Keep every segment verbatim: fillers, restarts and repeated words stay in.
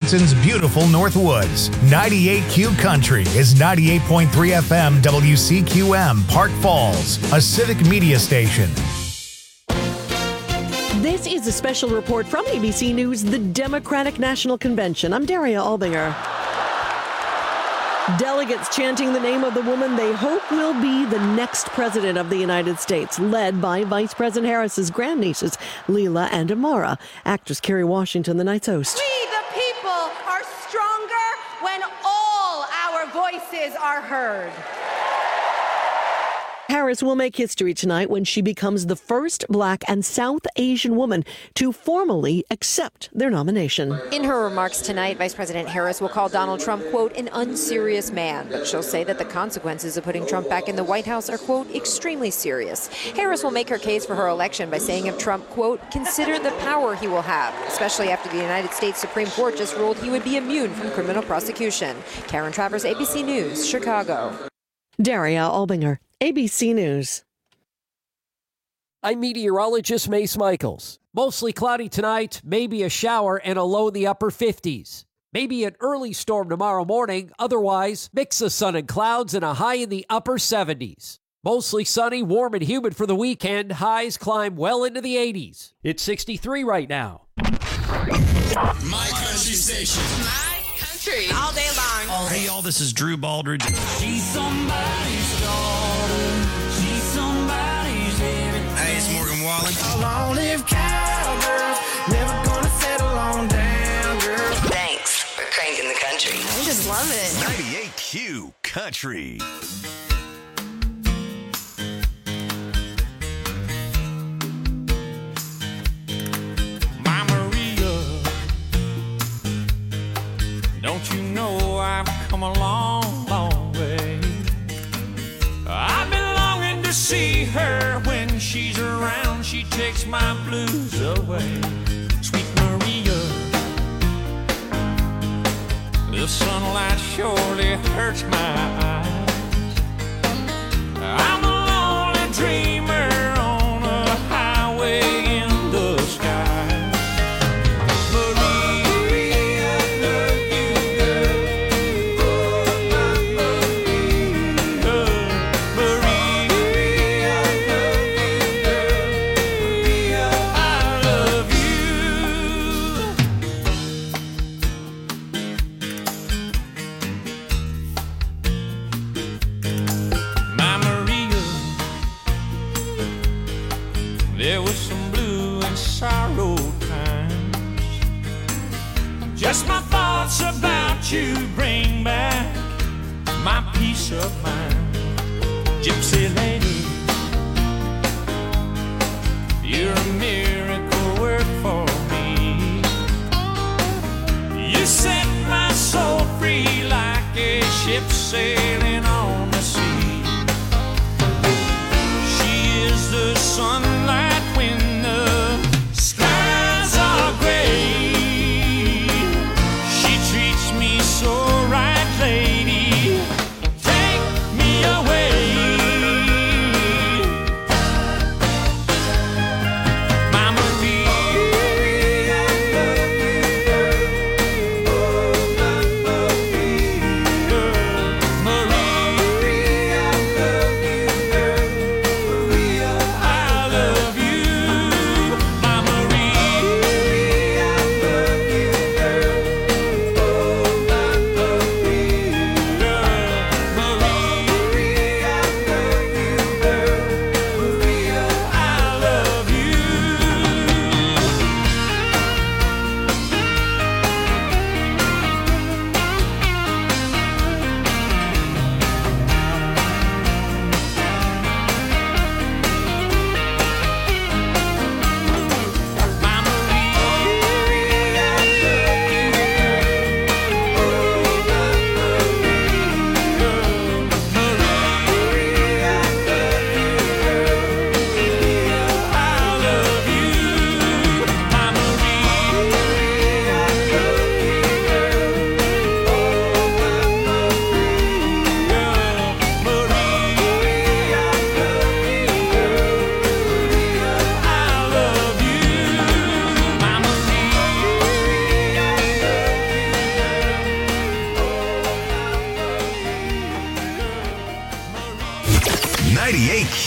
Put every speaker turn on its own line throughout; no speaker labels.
Wisconsin's beautiful Northwoods. ninety-eight Q Country is ninety-eight point three F M W C Q M, Park Falls, a civic media station.
This is a special report from A B C News, the Democratic National Convention. I'm Daria Albinger. Delegates chanting the name of the woman they hope will be the next president of the United States, led by Vice President Harris's grandnieces, Leila and Amara. Actress Kerry Washington, the night's host.
We, the people, are stronger when all our voices are heard.
Harris will make history tonight when she becomes the first Black and South Asian woman to formally accept their nomination.
In her remarks tonight, Vice President Harris will call Donald Trump, quote, an unserious man. But she'll say that the consequences of putting Trump back in the White House are, quote, extremely serious. Harris will make her case for her election by saying of Trump, quote, consider the power he will have, especially after the United States Supreme Court just ruled he would be immune from criminal prosecution. Karen Travers, A B C News, Chicago.
Daria Albinger, A B C News.
I'm meteorologist Mace Michaels. Mostly cloudy tonight, maybe a shower and a low in the upper fifties. Maybe an early storm tomorrow morning, otherwise mix of sun and clouds and a high in the upper seventies. Mostly sunny, warm and humid for the weekend. Highs climb well into the eighties. It's sixty-three right now.
My country station.
My country. All day long.
Hey, y'all, this is Drew Baldridge.
She's somebody's daughter. She's somebody's everything.
Hey, it's Morgan Wallen.
A long-lived cowgirl. Never gonna settle on down, girl.
Thanks for cranking the country. I just love it.
ninety-eight Q Country.
My Maria, don't you know I've come a long, long way. I've been longing to see her. When she's around, she takes my blues away. Sweet Maria, the sunlight surely hurts my eyes. I'm a lonely dreamer on a highway in the sky. Maria, I love you, girl. Oh, I love you, girl. Maria, I love you, girl. Maria, I love you. My Maria, there was some blue and sorrow times. Just my thoughts about you bring back my peace of mind. Gypsy lady, you're a miracle work for me. You set my soul free like a ship sailing on the sea. She is the sunlight when the skies are gray. She treats me so right, lady. Take me away. My Maria, I love you, girl. Oh, I love you, girl. Maria.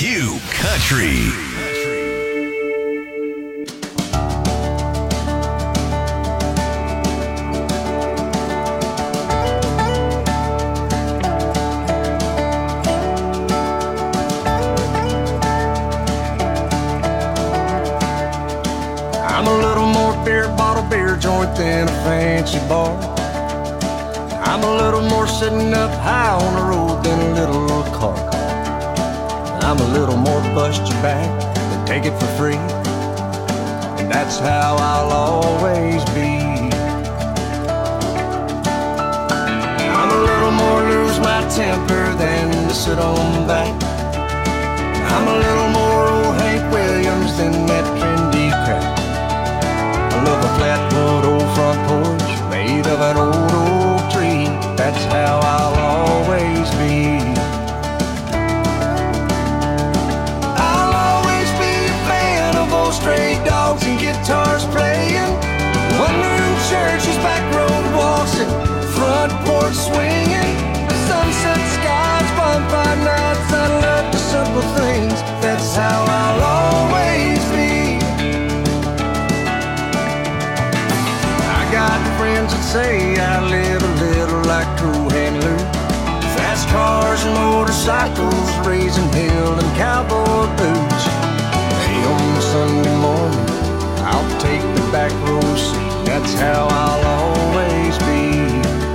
Q Country.
I'm a little more beer bottle beer joint than a fancy bar. I'm a little more sitting up high on the road than a little car. I'm a little more bust your back than take it for free. And that's how I'll always be. I'm a little more lose my temper than to sit on back. I'm a little more old Hank Williams than that trendy crap. I love a flatwood old front porch made of an old oak tree. That's how I'll always be. I'll always be a fan of old stray dogs and guitars playing, one-room churches, back road walks, and front porch swinging, sunset skies, bonfire nights. I love the simple things. That's how I'll always be. Got friends that say I live a little like Cool Hand Luke. Fast cars and motorcycles, raising hell and cowboy boots. Hey, on Sunday morning, I'll take the back row seat. That's how I'll always be.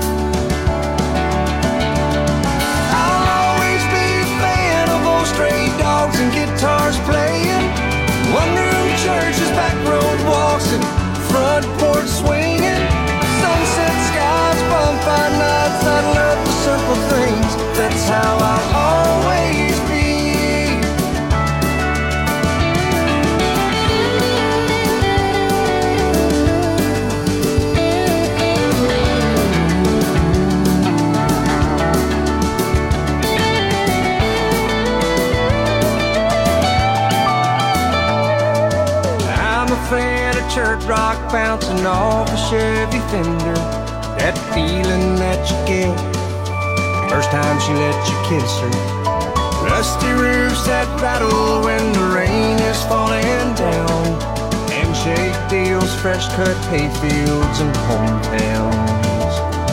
I'll always be a fan of old stray dogs and guitars playing, one-room churches, back road walks, and front porch swinging, sunset skies, bonfire nights. I love the simple things. That's how I'll always be. I'm a fan of church rock bouncing off a Chevy Fender. That feeling that you get first time she let you kiss her. Rusty roofs that rattle when the rain is falling down. Handshake deals, fresh cut hayfields and hometowns.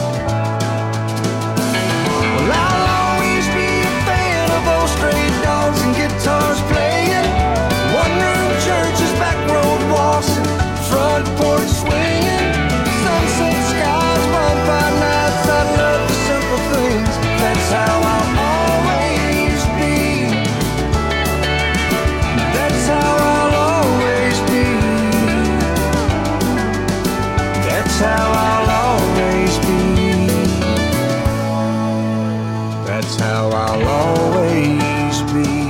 Well, I'll always be a fan of old stray dogs and guitars playing, one-room churches, back road walks, and front porch swinging, sunset skies, bonfire nights. I love the simple things. That's how I'll always be. That's how I'll always be. That's how I'll always be. That's how I'll always be.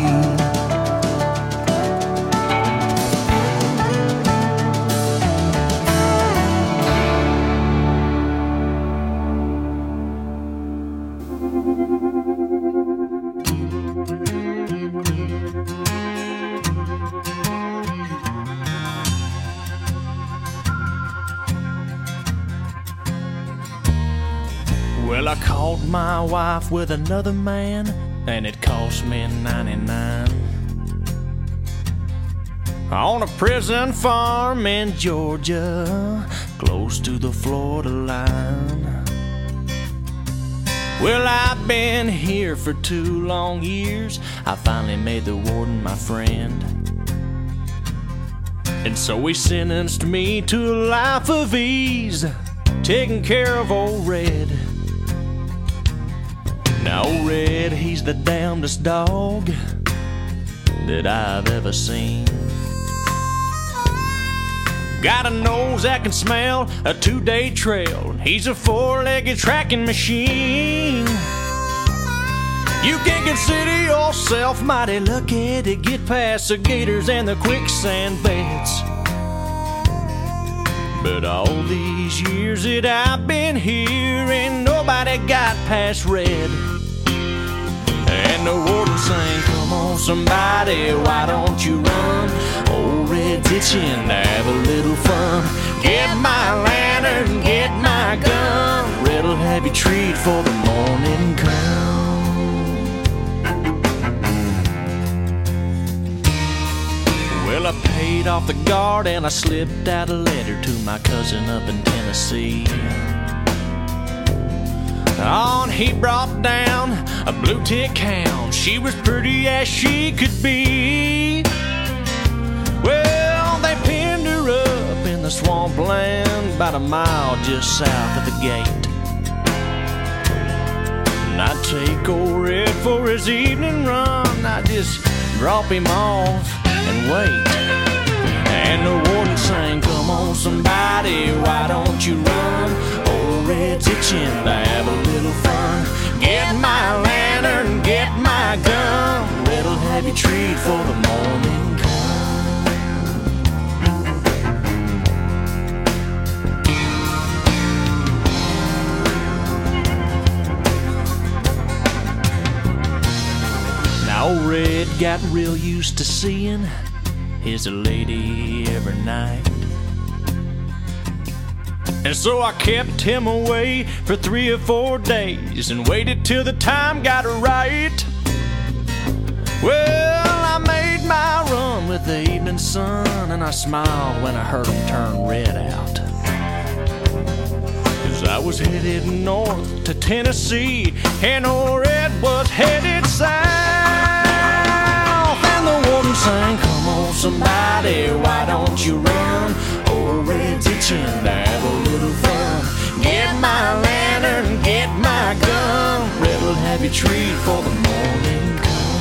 Well, I caught my wife with another man, and it cost me ninety-nine. On a prison farm in Georgia, close to the Florida line. Well, I've been here for two long years. I finally made the warden my friend, and so he sentenced me to a life of ease, taking care of old Red. Now old Red, he's the damnedest dog that I've ever seen. Got a nose that can smell a two-day trail. He's a four-legged tracking machine. You can consider yourself mighty lucky to get past the gators and the quicksand beds. But all these years that I've been here, ain't nobody got past Red. And the warden sang, come on somebody, why don't you run? Old Red's itching to have a little fun. Get my lantern, get my gun. Red'll have you treat for the morning come. paid off the guard and I slipped out a letter to my cousin up in Tennessee. On he brought down a blue tick hound. She was pretty as she could be. Well, they pinned her up in the swampland about a mile just south of the gate. And I'd take old Red for his evening run. I'd just drop him off and wait. And the warden sang, "Come on somebody, why don't you run? Old Red's itching to have a little fun. Get my lantern, get my gun. Red'll have you treat for the morning come." Now old Red got real used to seeing his lady every night. And so I kept him away for three or four days and waited till the time got right. Well, I made my run with the evening sun, and I smiled when I heard him turn Red out. 'Cause I was headed north to Tennessee, and old Red was headed south. And the warden sang, "Come on somebody, why don't you run? Old Red's itching to have a little fun. Get my lantern, get my gun. Red'll have you treat for the morning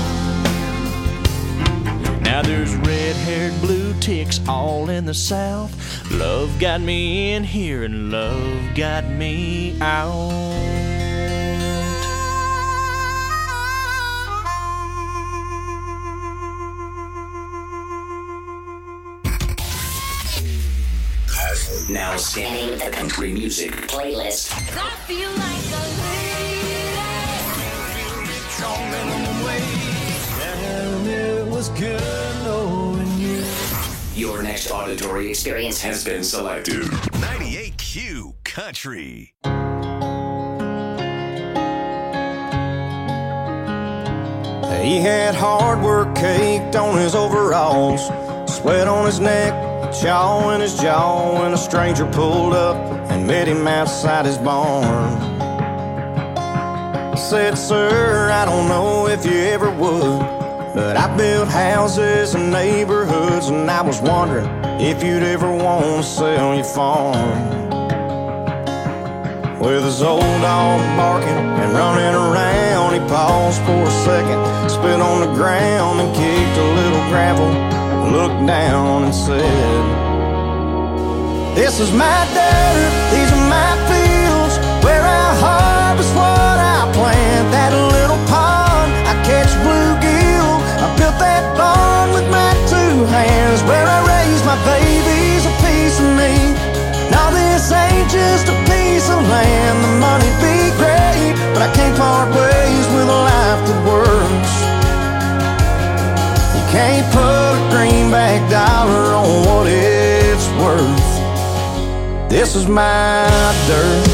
come." Now there's red-haired blue ticks all in the south. Love got me in here and love got me out.
Now scanning the country music playlist.
I feel like a
And it was good knowing you.
Your next auditory experience has been selected.
ninety-eight Q Country.
He had hard work caked on his overalls, sweat on his neck, chaw in his jaw, when a stranger pulled up and met him outside his barn. Said, "Sir, I don't know if you ever would, but I built houses and neighborhoods, and I was wondering if you'd ever want to sell your farm." With his old dog barking and running around, he paused for a second, spit on the ground and kicked a little gravel, looked down and said, "This is my dirt, these are my fields, where I harvest what I plant. That little pond, I catch bluegill, I built that barn with my two hands, where I raise my babies, a piece of me. Now this ain't just a piece of land, the money'd be great, but I can't part ways with a life that works. You can't put a greenback dollar on what it's worth. This is my dirt."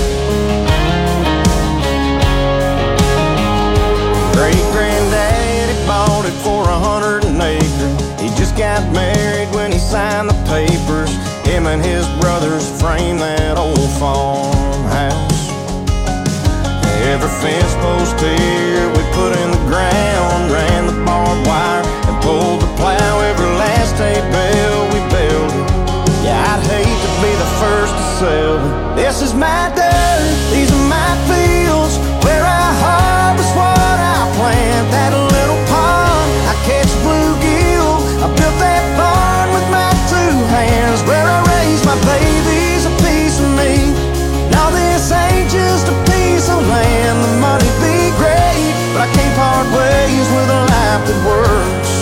Great-granddaddy bought it for a hundred an acre. He just got married when he signed the papers. Him and his brothers framed that old farmhouse. Every fence post here we put in the ground, ran the barbed wire and pulled the plow. Every last hay bale we built. Yeah, I'd hate to be the first to sell it. This is my dirt, these are my fields, where I harvest what I plant. That little pond, I catch bluegill, I built that barn with my two hands, where I raise my babies, a piece of me. Now this ain't just a piece of land, the money'd be great, but I can't part ways with a life that works.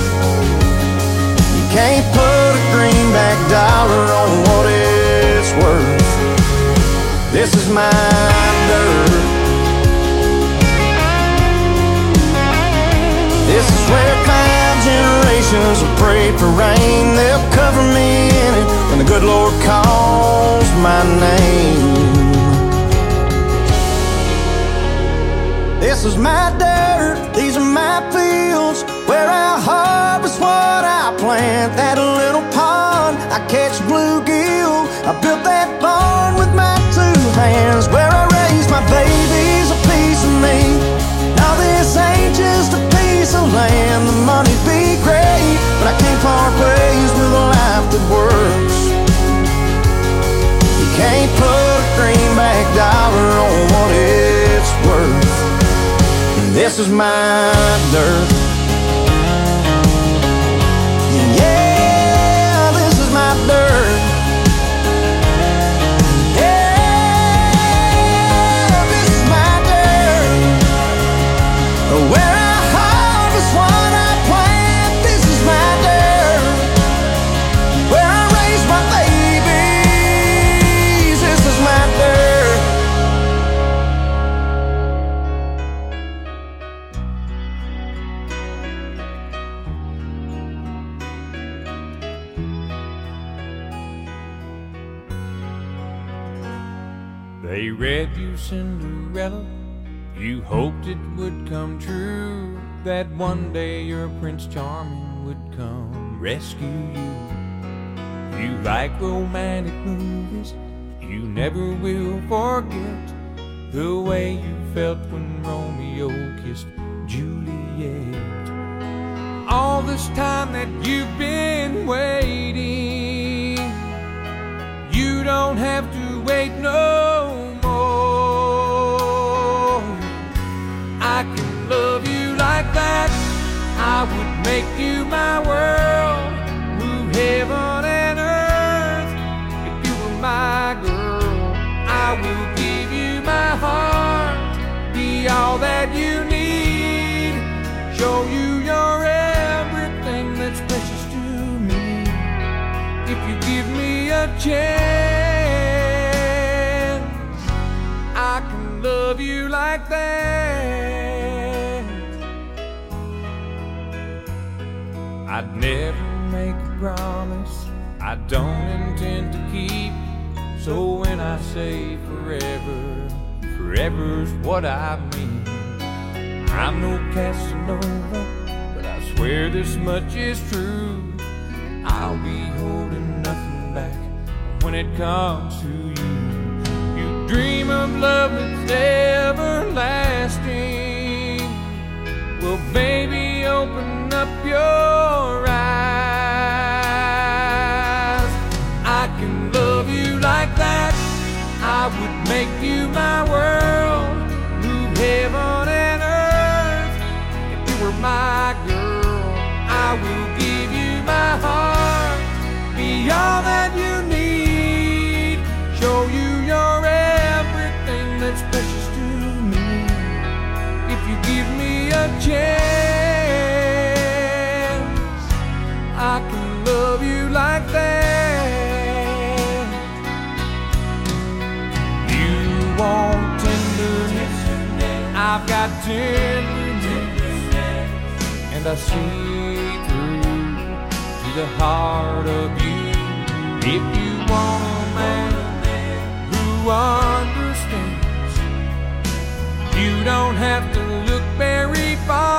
You can't put a greenback dollar on what it's worth. This is my dirt. This is where five generations have prayed for rain. They'll cover me in it when the good Lord calls my name. This is my dirt, these are my fields, where I harvest what I plant.
plant that little pond, I catch bluegill. I built that barn with my two hands, where I raised my babies, a piece of me. Now this ain't just a piece of land. The money'd be great, but I can't part ways with a life that works. You can't put a greenback dollar on what it's worth. This is my dirt. Yeah, this is my dirt. Yeah, this is my dirt. Where I harvest what I plant, this is my dirt. Where I raise my babies, this is my dirt.
They read you Cinderella, you hoped it would come true, that one day your Prince Charming would come rescue you. You like romantic movies, you never will forget the way you felt when Romeo kissed Juliet. All this time that you've been waiting, you don't have to wait no more. I can love you like that, I would make you my world, move heaven and earth. If you were my girl, I will give you my heart, be all that you need, show you you're everything that's precious to me. If you give me a chance, I can love you like that. I'd never make a promise I don't intend to keep, so when I say forever, forever's what I mean. I'm no Casanova, but I swear this much is true, I'll be holding nothing back when it comes to you. You dream of love that's everlasting, well baby open up your eyes. I can love you like that, I would make you my world, move heaven and earth. If you were my girl, I will give you my heart, be all that you need, show you you're everything that's precious to me. If you give me a chance, I can love you like that. You want tenderness, I've got tenderness, and I see through to the heart of you. If you want a man who understands, you don't have to look very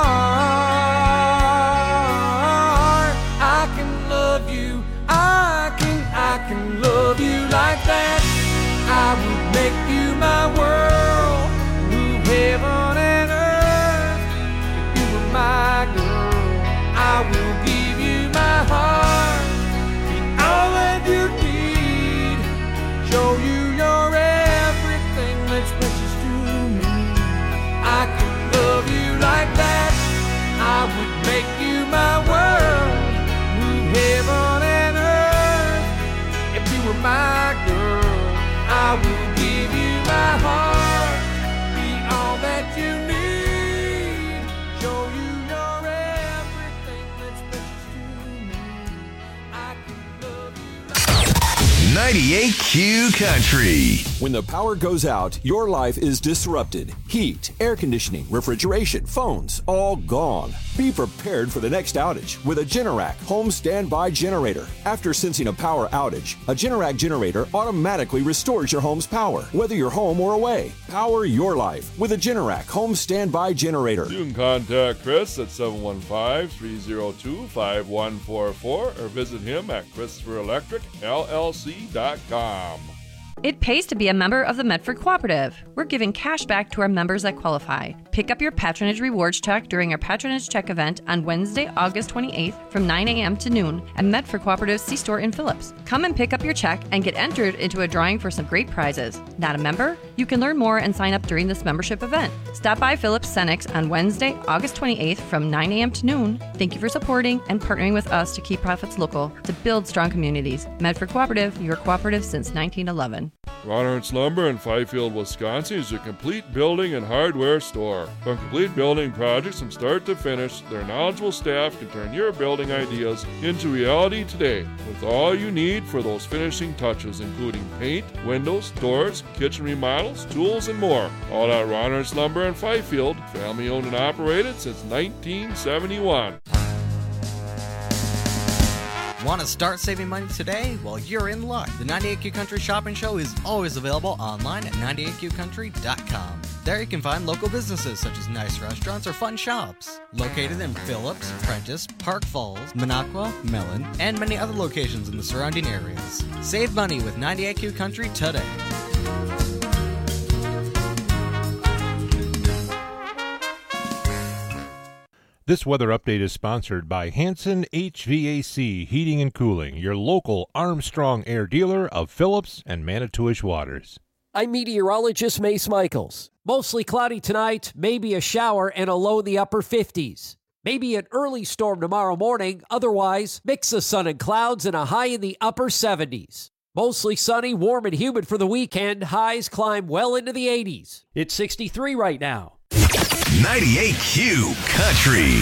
far. I can love you, I can, I can love you like that. I would make you my world, move heaven and earth. If you were my girl, I will give you my heart, be all that you need, show you you're everything that's precious to me. I can love you like that, I would make you my world, move heaven and earth. If you were my girl, I will give you my heart, be all that you need, show you you're everything that's precious to me. I can love you like
ninety-eight ninety-eight Q Country.
When the power goes out, your life is disrupted. Heat, air conditioning, refrigeration, phones, all gone. Be prepared for the next outage with a Generac home standby generator. After sensing a power outage, a Generac generator automatically restores your home's power, whether you're home or away. Power your life with a Generac home standby generator.
You can contact Chris at seven one five, three zero two, five one four four or visit him at Christopher Electric L L C dot com.
It pays to be a member of the Medford Cooperative. We're giving cash back to our members that qualify. Pick up your patronage rewards check during our patronage check event on Wednesday, August twenty-eighth from nine a.m. to noon at Medford Cooperative C-Store in Phillips. Come and pick up your check and get entered into a drawing for some great prizes. Not a member? You can learn more and sign up during this membership event. Stop by Phillips Cenex on Wednesday, August twenty-eighth from nine a.m. to noon. Thank you for supporting and partnering with us to keep profits local, to build strong communities. Medford Cooperative, your cooperative since nineteen eleven.
Ron Ernst Lumber in Fifield, Wisconsin is your complete building and hardware store. From complete building projects from start to finish, their knowledgeable staff can turn your building ideas into reality today with all you need for those finishing touches, including paint, windows, doors, kitchen remodels, tools, and more. All at Ron Ernst Lumber in Fifield, family owned and operated since nineteen seventy-one.
Want to start saving money today? Well, you're in luck. The ninety-eight Q Country Shopping Show is always available online at ninety-eight q country dot com. There you can find local businesses such as nice restaurants or fun shops. Located in Phillips, Prentice, Park Falls, Minocqua, Mellon, and many other locations in the surrounding areas. Save money with ninety-eight Q Country today.
This weather update is sponsored by Hanson H V A C Heating and Cooling, your local Armstrong Air dealer of Phillips and Manitowish Waters.
I'm meteorologist Mace Michaels. Mostly cloudy tonight, maybe a shower and a low in the upper fifties. Maybe an early storm tomorrow morning, otherwise mix of sun and clouds and a high in the upper seventies. Mostly sunny, warm and humid for the weekend. Highs climb well into the eighties. It's sixty-three right now.
ninety-eight Q Country.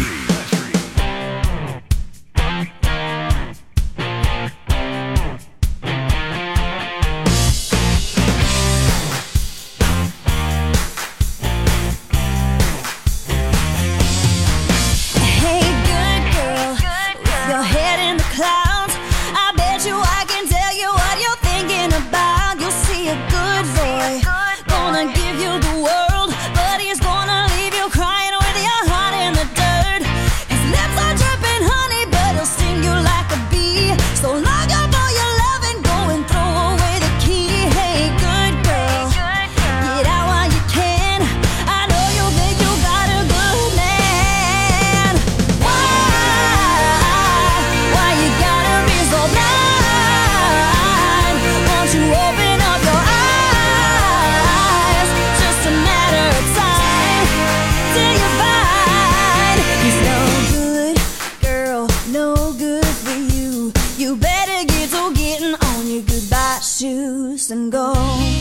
And go,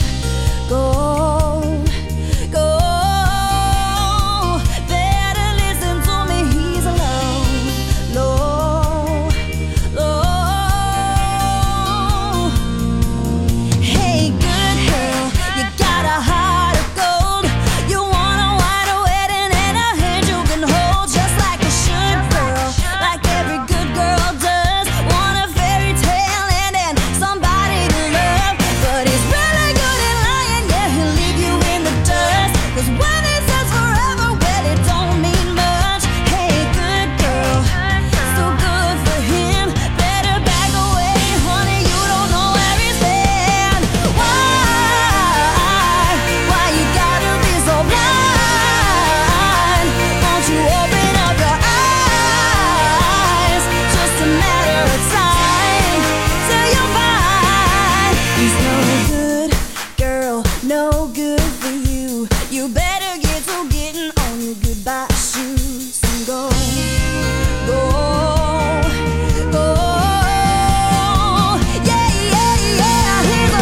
go, go. Better listen to me, he's alone, low, low. Hey, good girl, you got a heart of gold. You want a white wedding and a hand you can hold, just like a should girl, like every good girl does. Want a fairy tale and then somebody to love. But he's really good at lying, yeah, he'll leave you in the dust. Cause when he says forever, well, it don't mean much. Hey, good girl, so good for him. Better back away, honey, you don't know where he's been. Why, why you gotta be so blind? Won't you open up your eyes? Just a matter of time till you find he's no good, girl, no good for you. You better get to getting on your goodbye shoes and go, go, go. Yeah, yeah, yeah, he's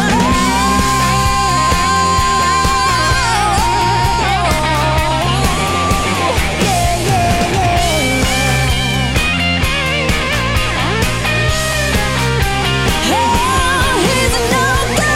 alone. Yeah, yeah, yeah. Oh, he's no good.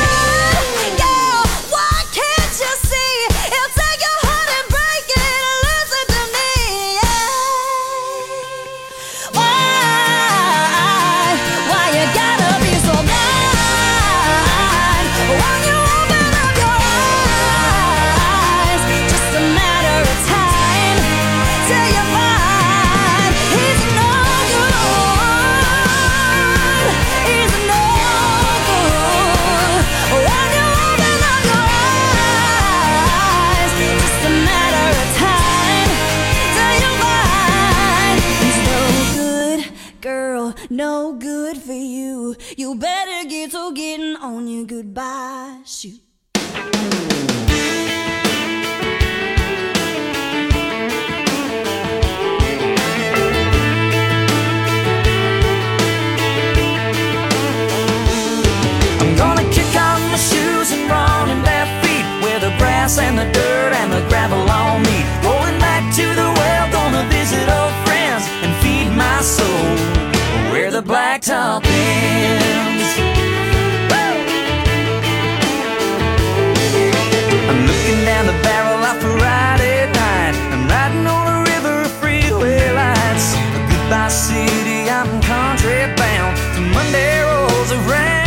no good for you. You better get to getting on your goodbye shoot.
I'm gonna kick off my shoes and run in bare feet, where the grass and the dirt and the gravel all meet. Going back to the well, gonna visit old friends and feed my soul where the blacktop ends. Woo! I'm looking down the barrel of a Friday night. I'm riding on a river of freeway lights. Goodbye city, I'm country bound till Monday rolls around.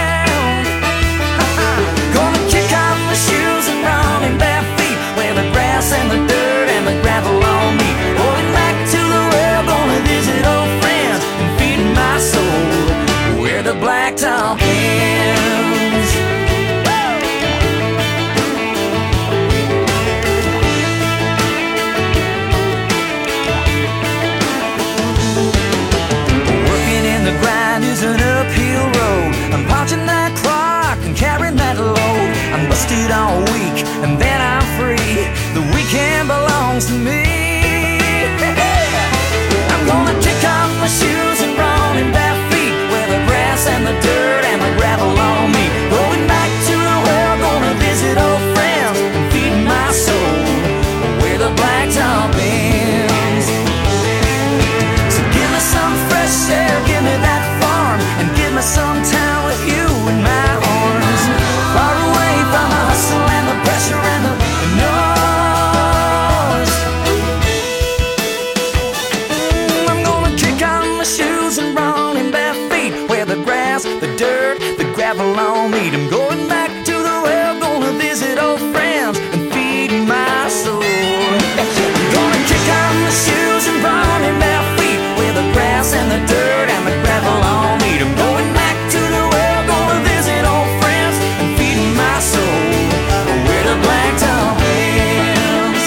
Gonna kick off my shoes and run in bare feet, where the grass and the dirt and the gravel on me. Going back to the well, gonna visit old friends and feed my soul where the blacktop ends. Working in the grind is an uphill road. I'm punching that clock and carrying that load. I'm busted all week and then I'm free. The weekend belongs to me. I'm gonna kick off my shoes and run in bare feet, where the grass and the dirt and the gravel on me. Going back to the well, gonna visit old friends and feed my soul where the blacktop ends. So give me some fresh air, give me that farm, and give me some time with you in my arms. Far away from the hustle and the pressure and the noise. I'm gonna kick off my shoes and run in bare feet, where the grass, the dirt, the gravel all meet. I'm going back to the well, gonna visit old friends and feed my soul. I'm gonna kick off my shoes and run in bare feet, where the grass and the dirt and the gravel all meet. I'm going back to the well, gonna visit old friends and feed my soul where the blacktop ends.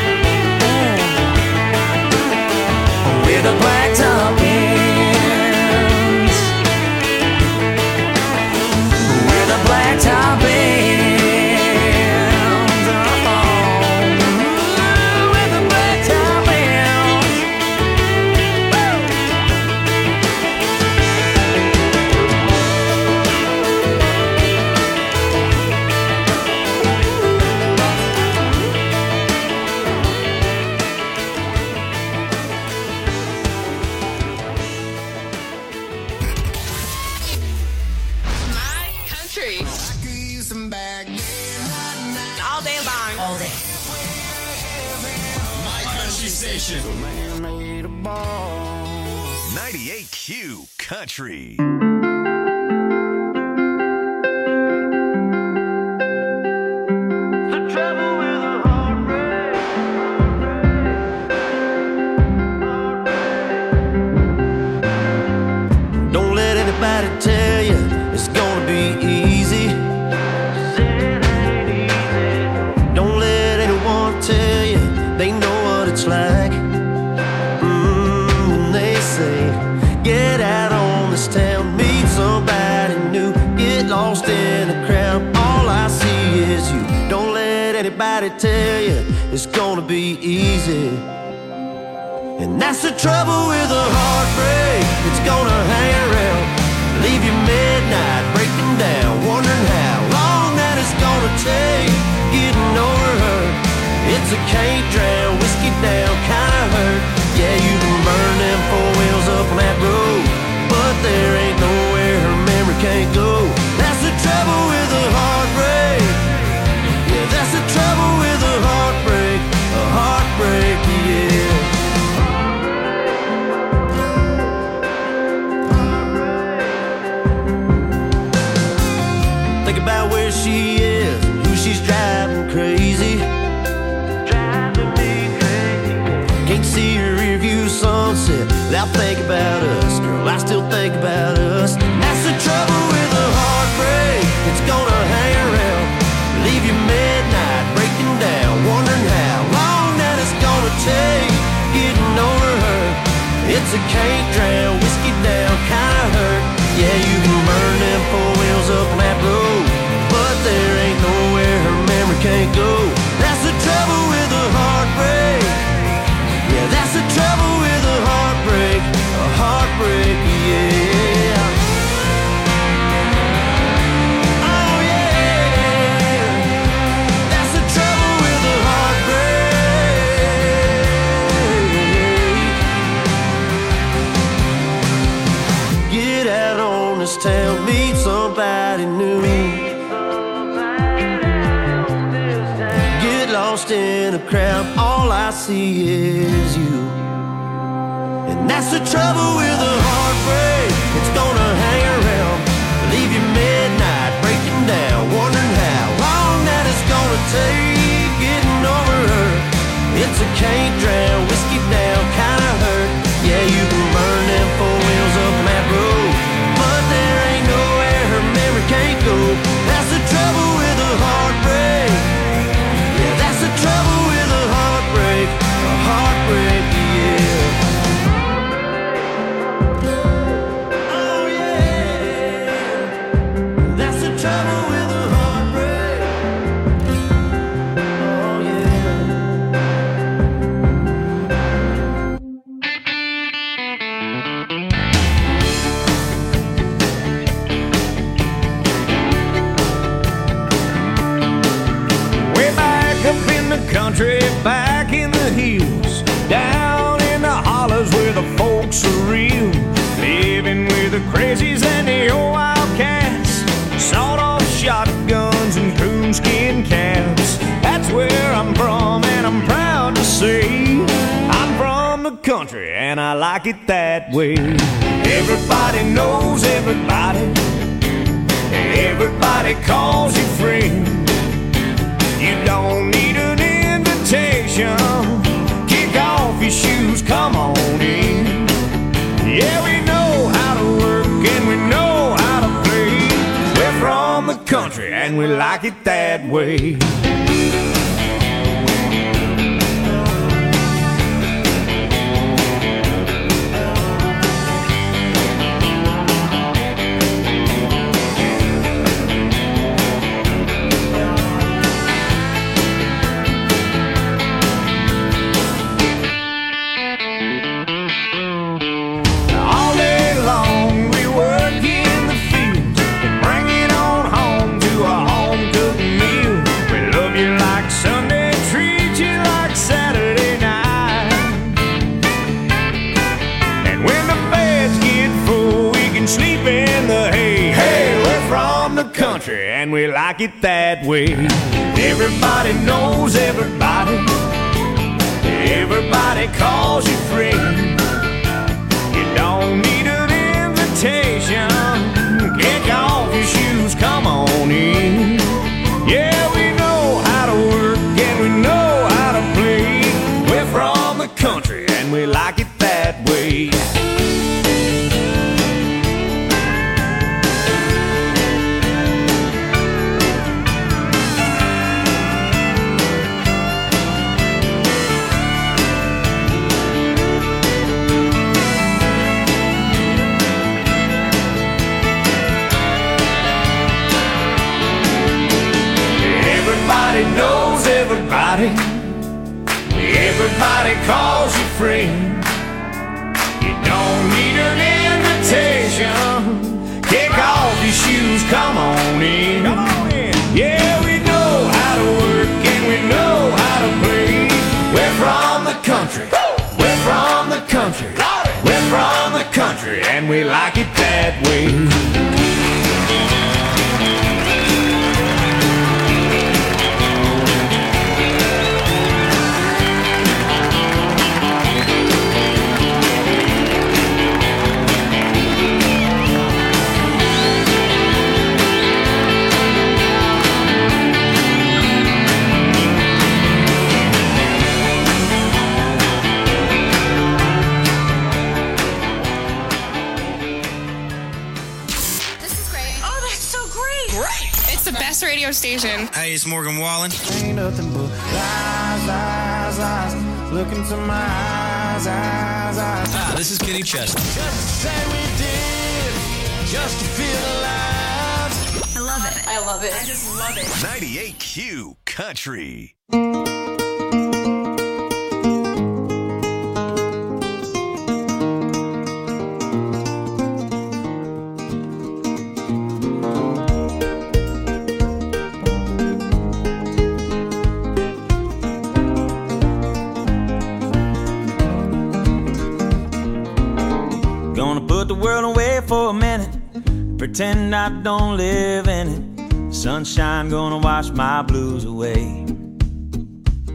Where the blacktop ends. Where the blacktop ends. Oh, where the blacktop ends.
My country. All day long. All day.
My country station. ninety-eight Q Country.
Don't let anybody tell you it's gonna be easy. Don't let anyone tell you they know what it's like. Mm, when they say, get out on this town, meet somebody new, get lost in the crowd. All I see is you. Don't let anybody tell you it's gonna be easy. And that's the trouble with a heartbreak. It's gonna hang around, leave you midnight breaking down, wondering how long that it's gonna take getting over her. It's a can't drown, whiskey down kind of hurt. Yeah, you can burn them four wheels up on that road, but there ain't nowhere her memory can't go. That's the trouble with a heartbreak. Yeah, that's the trouble with a heartbreak. A heartbreak, yeah. Think about where she is, who she's driving crazy. Driving me crazy. Can't see her rear view sunset without thinking about us. Girl, I still think about us. That's the trouble with a heartbreak. It's gonna hang around, leave you midnight breaking down, wondering how long that it's gonna take getting over her. It's a can't drown, whiskey down lost in a crowd, all I see is you. And that's the trouble with a heartbreak. It's gonna hang around, leave you midnight, breaking down, wondering how long that it's gonna take getting over her. It's a can't drown, whiskey down kind of hurt. Yeah, you can burn them four wheels up that road, but there ain't nowhere her memory can't go. That's the trouble with a heartbreak. Yeah, that's the trouble with a heartbreak. A heartbreak, yeah. Oh yeah. That's the trouble with a heartbreak. Oh yeah. Way back up in the country, back in the hills, down in the hollers where the folks are real, living with the crazies and the old wildcats, sawed-off shotguns and coonskin caps. That's where I'm from, and I'm proud to say I'm from the country, and I like it that way. Everybody knows everybody, everybody calls you friend. You don't need an invitation. Kick off your shoes, come on in. Yeah, we know how to work and we know how to play. We're from the country and we like it that way. All day long we work in the fields and bring it on home to a home-cooked meal. We love you like Sunday, treat you like Saturday night. And when the beds get full, we can sleep in the hay. Hey, we're from the country and we like it that way. Everybody knows everybody, everybody calls you friend. You don't need an invitation. Kick off your shoes, come on in. Yeah, we know how to work and we know how to play. We're from the country and we like it that way. Everybody knows everybody, everybody calls you friend. You don't need an invitation. Kick off your shoes, come on in. Come on in. Yeah, we know how to work and we know how to play. We're from the country, we're from the country, we're from the country, and we like it that way.
Radio station.
Hey, it's Morgan Wallen.
Ain't nothing but lies, lies, lies. Look into my eyes, eyes, eyes.
Ah, this is Kenny Chesney.
Just to say we did, just to feel alive.
I love it. I love it. I just love it.
ninety-eight Q Country.
Put the world away for a minute, pretend I don't live in it. Sunshine gonna wash my blues away.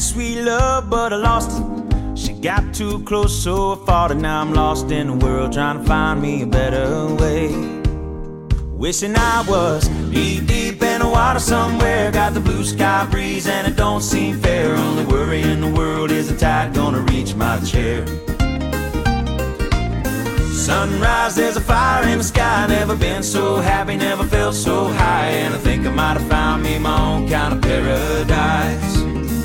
sweet love, but I lost it. She got too close, so I fought it. Now I'm lost in the world, trying to find me a better way. Wishing I was deep, deep in the water somewhere. Got the blue sky breeze and it don't seem fair. Only worry in the world is the tide gonna reach my chair. Sunrise, there's a fire in the sky. Never been so happy, never felt so high. And I think I might have found me my own kind of paradise.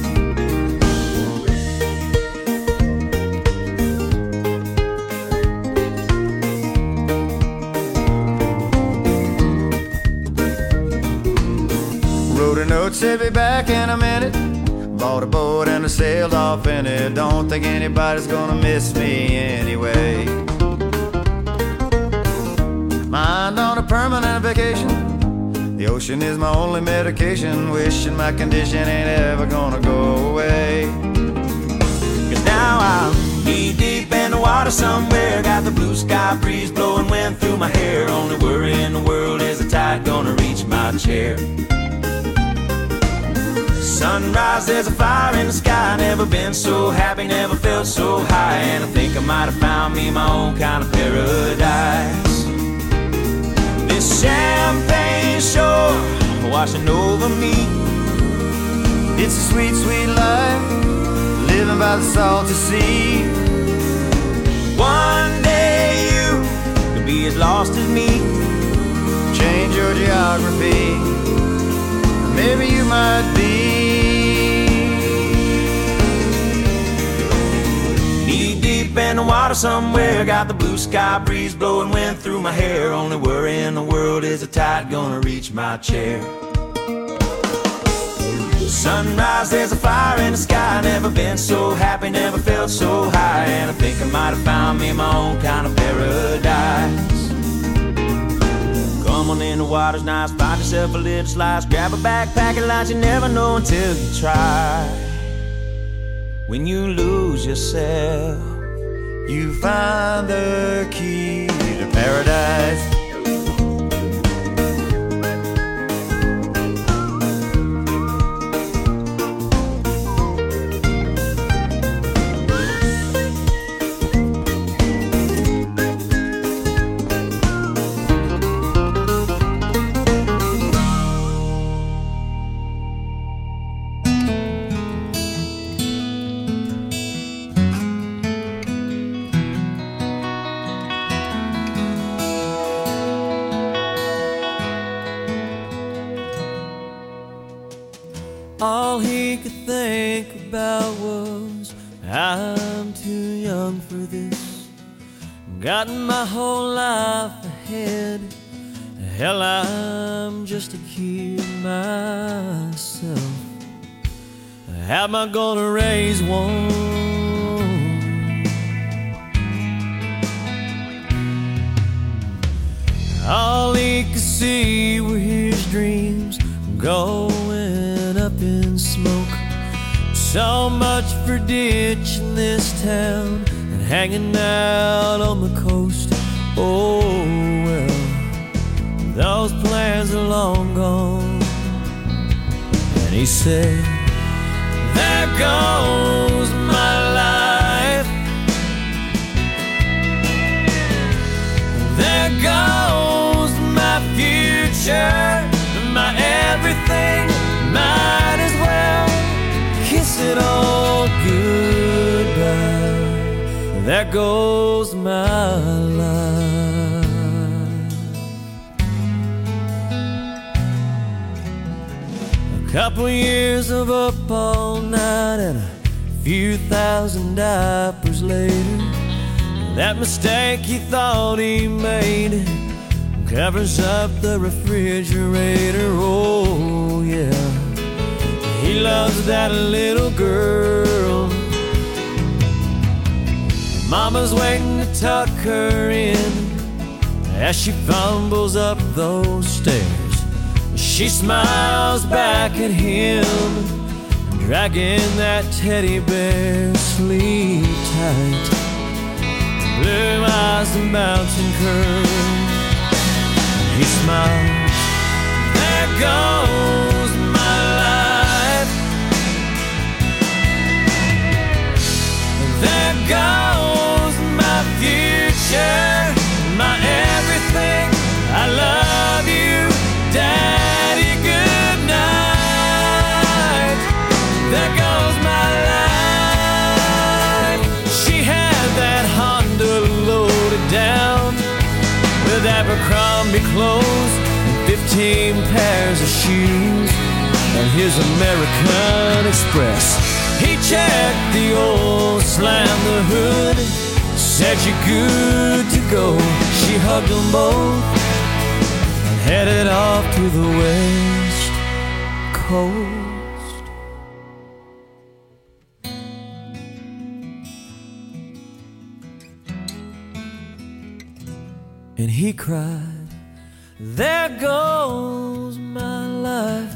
Wrote a note, said be back in a minute. Bought a boat and I sailed off in it. Don't think anybody's gonna miss me anyway. Mind on a permanent vacation. The ocean is my only medication. Wishing my condition ain't ever gonna go away. Cause now I'm knee deep in the water somewhere. Got the blue sky breeze blowing wind through my hair. Only worry in the world is the tide gonna reach my chair. Sunrise, there's a fire in the sky. Never been so happy, never felt so high. And I think I might have found me my own kind of paradise. This champagne shore washing over me. It's a sweet, sweet life, living by the salty sea. One day you could be as lost as me. Change your geography, maybe you might be. Knee deep in the water somewhere. Got the blue sky breeze blowing wind through my hair. Only worry in the world is the tide gonna reach my chair. Sunrise, there's a fire in the sky. Never been so happy, never felt so high. And I think I might have found me my own kind of paradise. Come on in, the water's nice. Find yourself a little slice. Grab a backpack and lunch. You never know until you try. When you lose yourself, you find the key to paradise.
All he could think about was, I'm too young for this. Got my whole life ahead. Hell, I'm just a kid myself. How am I gonna raise one? All he could see were his dreams going up in smoke. So much for ditching this town and hanging out on the coast. Oh well, those plans are long gone. And he said, there goes my life. There goes my future, my everything. Might as well kiss it all goodbye. There goes my life. A couple years of up all night and a few thousand diapers later, that mistake he thought he made covers up the refrigerator. Oh yeah, he loves that little girl. Mama's waiting to tuck her in as she fumbles up those stairs. She smiles back at him, dragging that teddy bear. Sleep tight, blue eyes and mountain curls. He smiles, there goes my life. clothes and fifteen pairs of shoes, and his American Express. He checked the old, slammed the hood, said you're good to go. She hugged them both and headed off to the West Coast. And he cried, there goes my life.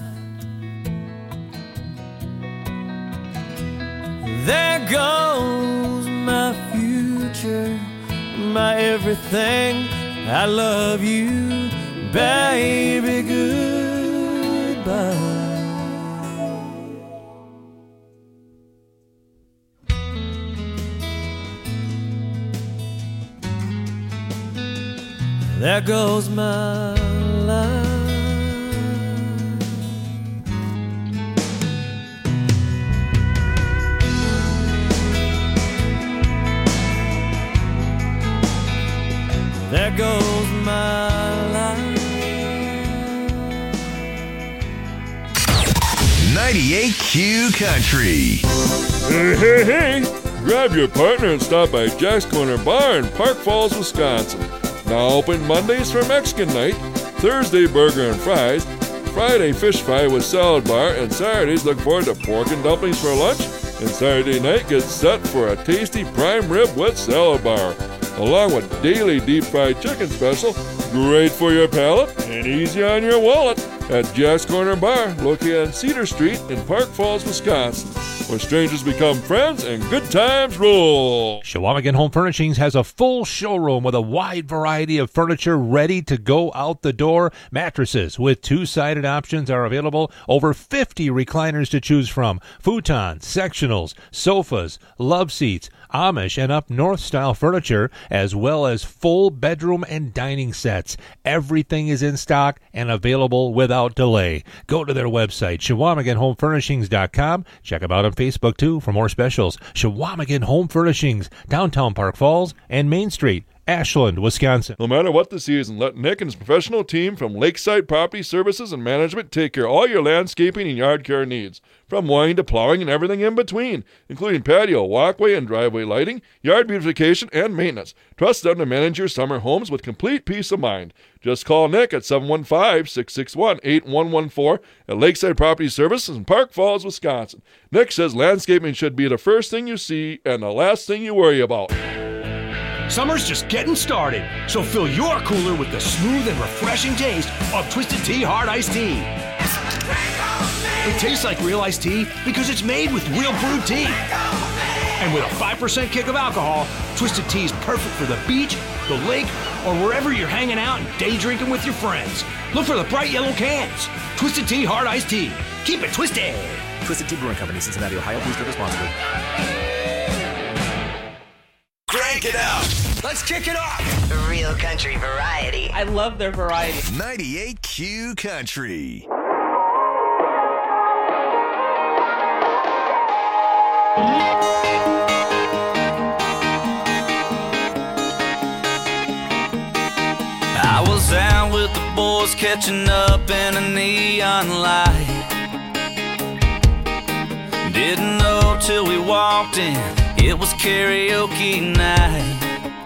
There goes my future, my everything. I love you, baby, goodbye. There goes my life. There goes my life.
ninety-eight Q Country.
Hey, hey, hey! Grab your partner and stop by Jack's Corner Bar in Park Falls, Wisconsin. Now open Mondays for Mexican night, Thursday burger and fries, Friday fish fry with salad bar, and Saturdays look forward to pork and dumplings for lunch, and Saturday night gets set for a tasty prime rib with salad bar, along with daily deep fried chicken special, great for your palate and easy on your wallet, at Jack's Corner Bar, located on Cedar Street in Park Falls, Wisconsin, where strangers become friends and good times roll.
Chequamegon Home Furnishings has a full showroom with a wide variety of furniture ready to go out the door. Mattresses with two-sided options are available. Over fifty recliners to choose from. Futons, sectionals, sofas, love seats, Amish and up north style furniture, as well as full bedroom and dining sets. Everything is in stock and available without delay. Go to their website, Chequamegon Home Furnishings dot com. Check them out on Facebook too for more specials. Chequamegon Home Furnishings, downtown Park Falls and Main Street, Ashland, Wisconsin.
No matter what the season, let Nick and his professional team from Lakeside Property Services and Management take care of all your landscaping and yard care needs, from mowing to plowing and everything in between, including patio, walkway, and driveway lighting, yard beautification, and maintenance. Trust them to manage your summer homes with complete peace of mind. Just call Nick at seven one five, six six one, eight one one four at Lakeside Property Services in Park Falls, Wisconsin. Nick says landscaping should be the first thing you see and the last thing you worry about.
Summer's just getting started, so fill your cooler with the smooth and refreshing taste of Twisted Tea Hard Iced Tea. It tastes like real iced tea because it's made with real brewed tea. And with a five percent kick of alcohol, Twisted Tea is perfect for the beach, the lake, or wherever you're hanging out and day drinking with your friends. Look for the bright yellow cans. Twisted Tea Hard Iced Tea. Keep it twisted.
Twisted Tea Brewing Company, Cincinnati, Ohio. Please drink responsibly.
Crank it up.
Let's kick it off.
Real country variety.
I love their variety.
ninety-eight Q Country.
I was out with the boys catching up in a neon light. Didn't know till we walked in, it was karaoke night.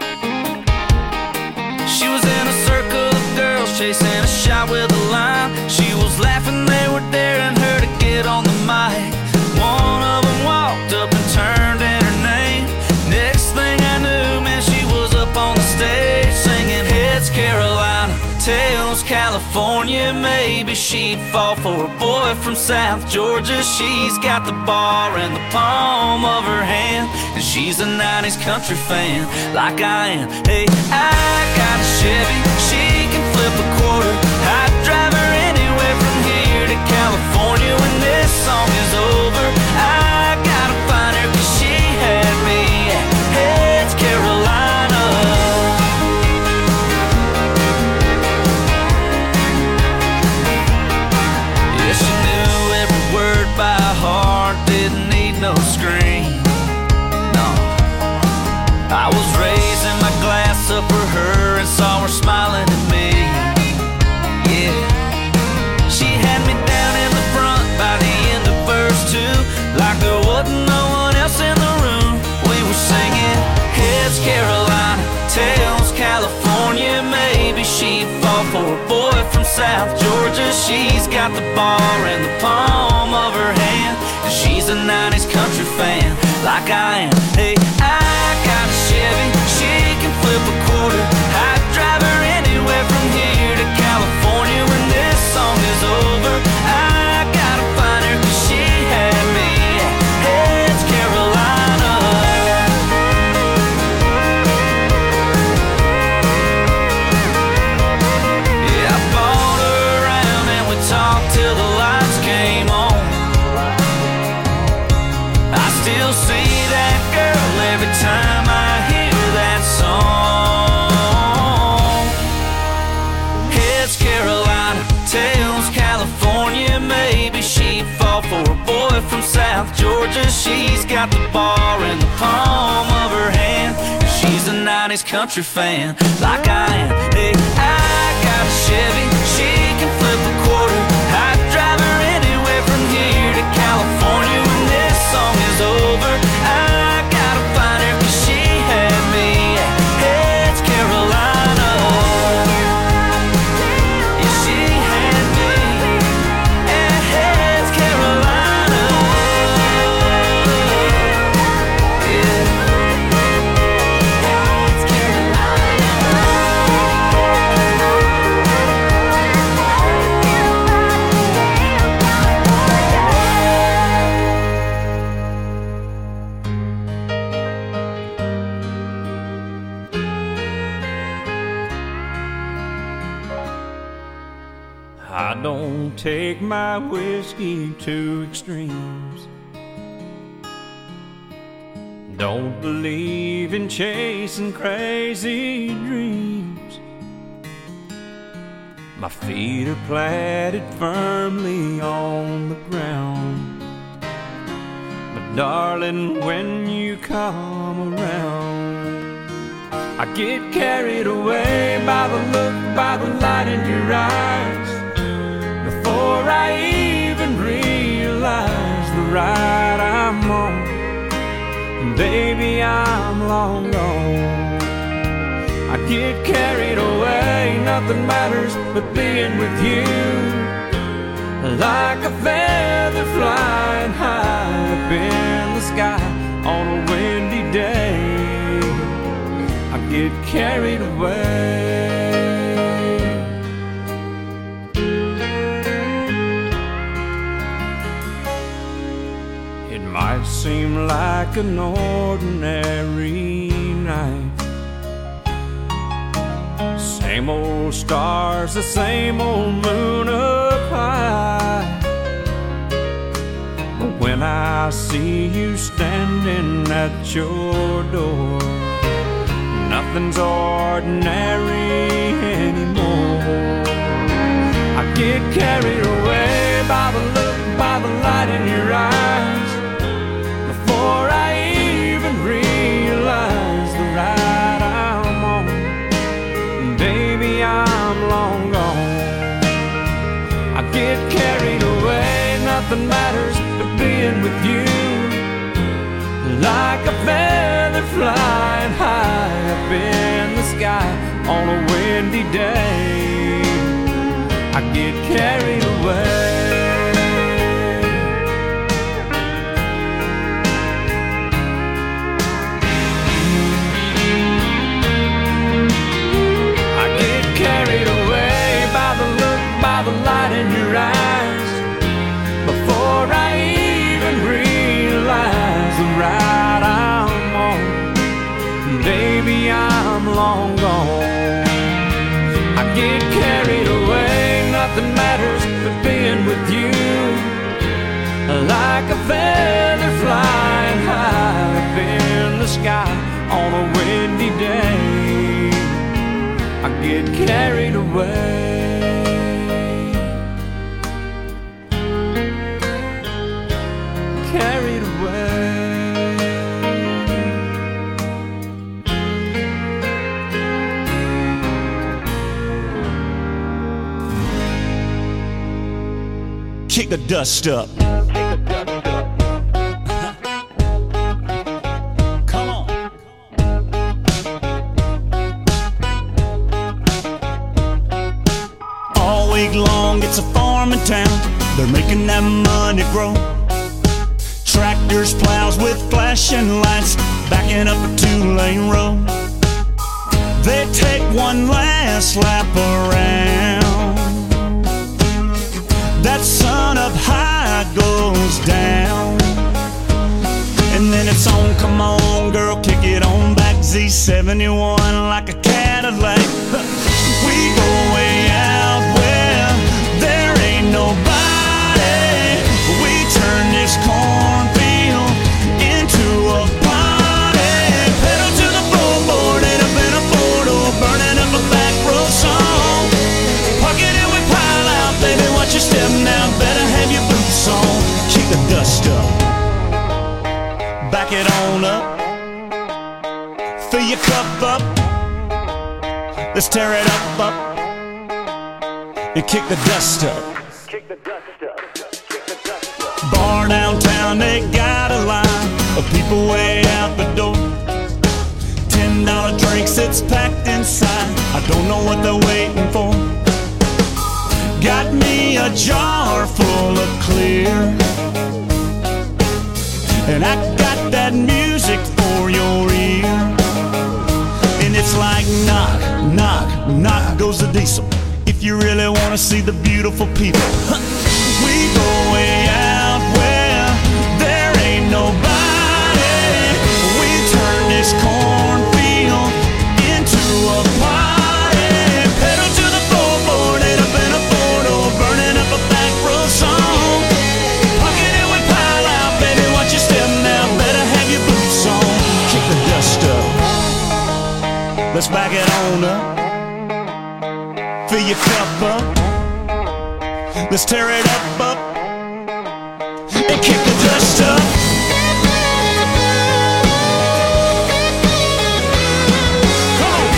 She was in a circle of girls chasing a shot with a line. She was laughing, they were daring her to get on the mic. One of them walked up and turned in her name. Next thing I knew, man, she was up on the stage singing Heads Carolina, Tails California. Maybe she'd fall for a boy from South Georgia. She's got the bar in the palm of her hand, and she's a nineties country fan like I am. Hey, I got a Chevy, she can flip a quarter. I'd drive her anywhere from here to California. When this song is over, I gotta find her, 'cause she had me at Heads Carolina. Yeah, she knew every word by heart, didn't need no screen. No, I was raising my glass up for her and saw her smiling at me. Georgia. She's got the bar in the palm of her hand, 'cause she's a nineties country fan like I am. Hey, I got a Chevy, she can flip a quarter. I'd drive her anywhere from here to California when this song is over. I gotta find her 'cause she had me. Hey, it's Carolina. Yeah, I bought her around and we talked till the lights came on. I still see that girl every time I hear that song. It's Carolina, tells California, maybe she'd fall for a boy from South Georgia. She's got the bar in the palm of her hand, 'cause she's a nineties country fan like I am. Hey, I got a Chevy, she can flip a quarter. I'd drive her anywhere from here to California when this song is over. I gotta find her 'cause she had me. Hey, it's Carolina. Yeah, she had me. Hey, it's Carolina. Yeah. It's
I don't take my whiskey to extremes. Don't believe in chasing crazy dreams. My feet are planted firmly on the ground. But darling, when you come around, I get carried away by the look, by the light in your eyes. Before I even realize the ride I'm on, baby, I'm long gone. I get carried away, nothing matters but being with you. Like a feather flying high up in the sky on a windy day, I get carried away. It might seem like an ordinary night, same old stars, the same old moon up high. But when I see you standing at your door, nothing's ordinary anymore. I get carried away by the look, by the light in your eyes. Before I even realize the ride I'm on, baby, I'm long gone. I get carried away, nothing matters but being with you. Like a feather flying high up in the sky on a windy day, I get carried away. I get carried away by the look, by the light in your eyes. Before I even realize the ride I'm on, baby, I'm long gone. I get carried away, nothing matters but being with you. Like a feather flying high up in the sky on a windy day, I get carried away. Carried away.
Kick the dust up. Come on. All week long
It's a farming town, they're making that money grow. Tractors, plows with flashing lights, backing up a two-lane road. They take one last lap around. That sun up high goes down. And then it's on, come on girl, kick it on back. Z seventy-one like a Cadillac. We go way out where there ain't nobody. We turn this cornfield into a party. Pedal to the floorboard, end up in a four-door, burning up a back road song. Park it and we pile out, baby, watch your step now. Better have your boots on, kick the dust up. Back it on up, fill your cup up. Let's tear it up, up, and kick the dust up. Bar downtown, they got a line of people way out the door. Ten dollar drinks, it's packed inside. I don't know what they're waiting for. Got me a jar full of clear, and I got that music for your ear. And it's like knock, knock, knock goes the diesel. If you really wanna see the beautiful people, we go way out where there ain't nobody. We turn this cornfield into a party. Pedal to the floorboard, end up in a four-door, burning up a back road song. Pocket it with pile out, baby, watch your step now. Better have your boots on, kick the dust up. Let's back it on up, fill your cup up. Let's tear it up, up, and kick the dust up. Come on.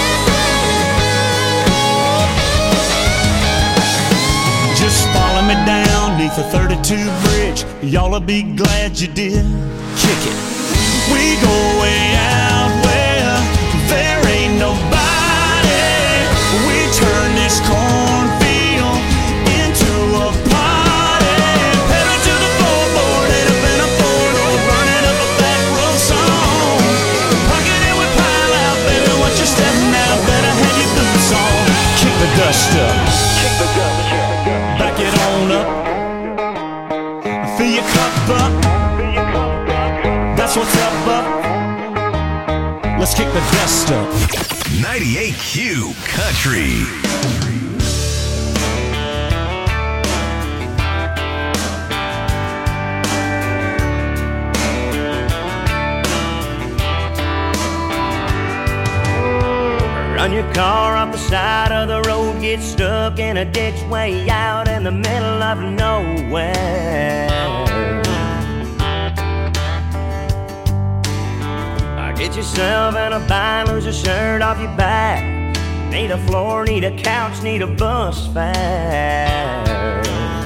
Just follow me down neath the thirty-two bridge. Y'all'll be glad you did. Kick it. We go way out where there ain't nobody. We turn this cornfield into a party. Pedal to the floorboard, end up in a four-door, burning up a back road song. Pocket it with pile out, baby, watch your step now. Better have your boots on, kick the dust up. Back it on up, fill your cup up. That's what's up, up. Let's kick the dust up.
ninety-eight Q Country.
Run your car off the side of the road, get stuck in a ditch way out in the middle of nowhere. Get yourself in a bind, lose a shirt off your back. Need a floor, need a couch, need a bus fare.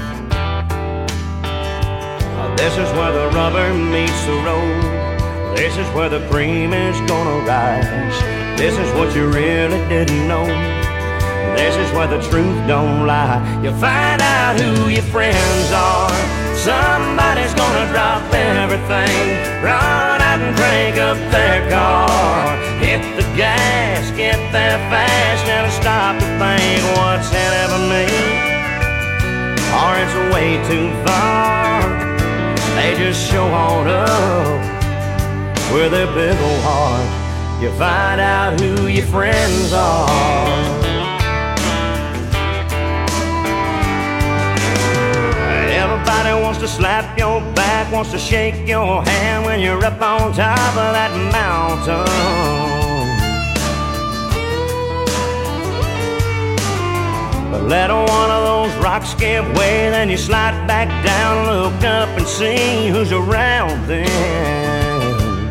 This is where the rubber meets the road. This is where the cream is gonna rise. This is what you really didn't know. This is where the truth don't lie. You find out who your friends are. Somebody's gonna drop everything, run out and crank up their car. Hit the gas, get there fast, never stop to think what's in it for me, or it's way too far. They just show on up with their big old heart. You find out who your friends are. Everybody wants to slap your back, wants to shake your hand when you're up on top of that mountain. But let one of those rocks give way, then you slide back down, look up and see who's around then.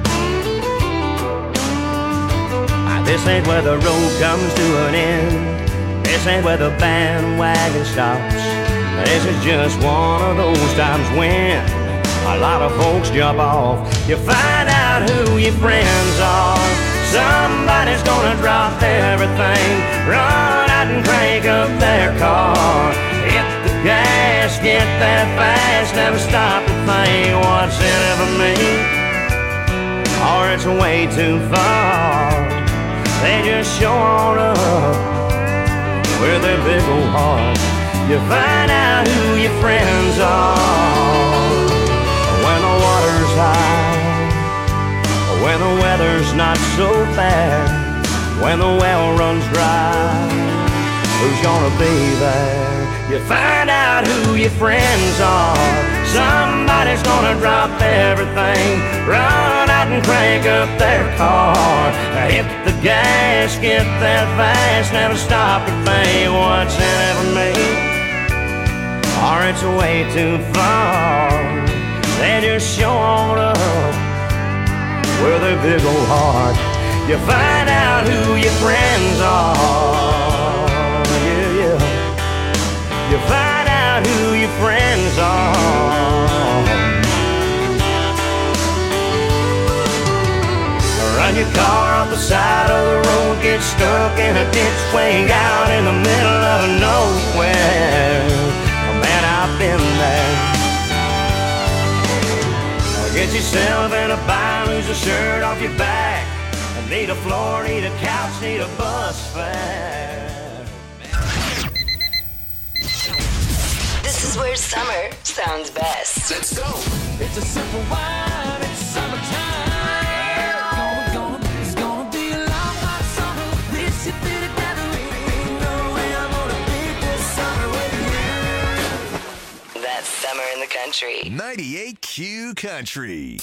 This ain't where the road comes to an end. This ain't where the bandwagon stops. This is just one of those times when a lot of folks jump off. You find out who your friends are. Somebody's gonna drop everything, run out and crank up their car. Hit gas, get that fast, never stop to think what's in it for me, or it's way too far. They just show on up with their big old heart. You find out who your friends are when the water's high, when the weather's not so bad, when the well runs dry. Who's gonna be there? You find out who your friends are. Somebody's gonna drop everything, run out and crank up their car, hit the gas, get that fast, never stop to think what's in it for me, or it's way too far. They just show on up with their big old heart. You find out who your friends are. Yeah, yeah. You find out who your friends are. Run your car off the side of the road, get stuck in a ditch way out in the middle of nowhere. Oh, man, I've been there. Get yourself in a bind, lose a shirt off your back. Need a floor, need a couch, need a bus fare.
This is where summer sounds best.
Let's go. It's a simple wine, it's summertime. Gonna, gonna, it's gonna be a long hot summer. This you feel it down. Ain't no way I'm gonna beat this summer with you.
That's summer in the country.
ninety-eight Q Country.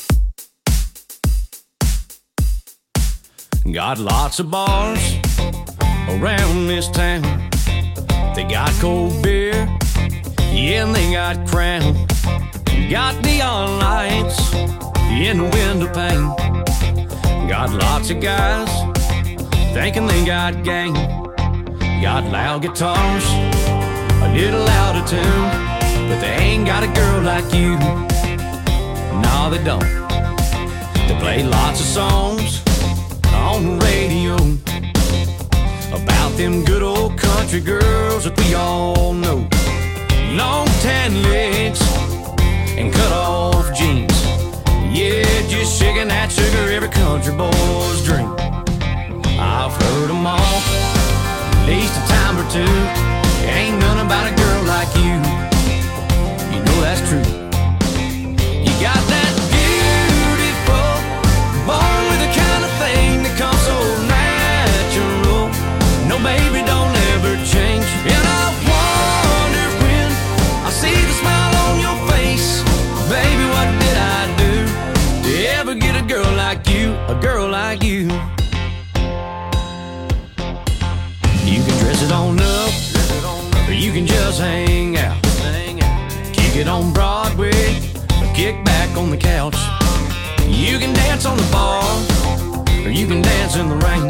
Got lots of bars around this town. They got cold beer, yeah, and they got Crown. Got neon lights in the window pane. Got lots of guys thinking they got game. Got loud guitars, a little out of tune, but they ain't got a girl like you. No, they don't. They play lots of songs on the radio about them good old country girls that we all know. Long tan legs and cut off jeans, yeah, just shaking that sugar every country boy's dream. I've heard them all at least a time or two. Ain't none about a girl like you. You know that's true. You got that beautiful, born with the kind of thing that comes so natural. No, baby, don't ever change. And I wonder when I see the smile on your face, baby, what did I do to ever get a girl like you, a girl like you? You can dress it on up, or you can just hang out. Kick it on Broadway, or kick back on the couch. You can dance on the bar, or you can dance in the rain.